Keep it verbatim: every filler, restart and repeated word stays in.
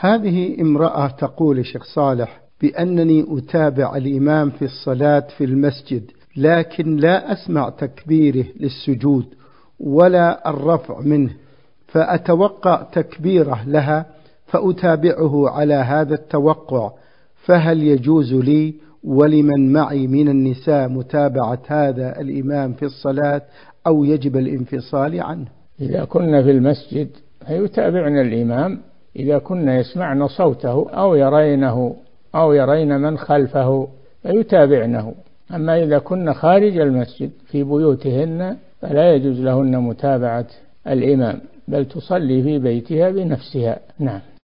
هذه امرأة تقول شيخ صالح بأنني أتابع الإمام في الصلاة في المسجد، لكن لا أسمع تكبيره للسجود ولا الرفع منه، فأتوقع تكبيره لها فأتابعه على هذا التوقع، فهل يجوز لي ولمن معي من النساء متابعة هذا الإمام في الصلاة أو يجب الانفصال عنه؟ إذا كنا في المسجد فيتابعنا الإمام إذا كنا يسمعن صوته أو يرينه أو يرين من خلفه فيتابعنه. أما إذا كنا خارج المسجد في بيوتهن فلا يجوز لهن متابعة الإمام، بل تصلي في بيتها بنفسها. نعم.